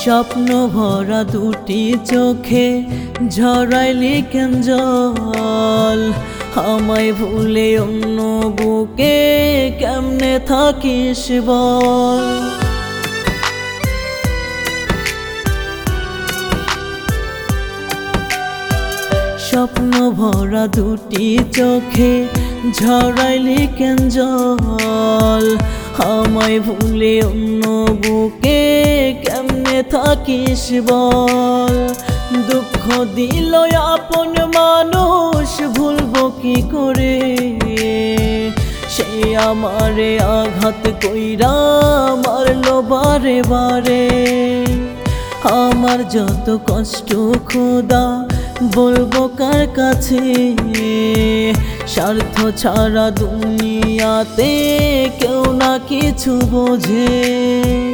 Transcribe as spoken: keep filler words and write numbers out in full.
স্বপ্ন ভরা দুটি চোখে ঝরাইলি কেন জল, আমায় ভুলে অন্য বুকে কেমনে থাকিস বল। স্বপ্ন ভরা দুটি চোখে ঝরাইলি কেন জল, আমায় ভুলে অন্য বুকে কেমনে থাকিস বল। দুঃখ দিল আপন মানুষ ভুলবো কি করে, সে আমারে আঘাত কইরা মারলো বারে বারে। আমার যত কষ্ট খোদা বলবো কার কাছে, স্বার্থ ছাড়া দুনিয়াতে কেউ না কিছু বোঝে।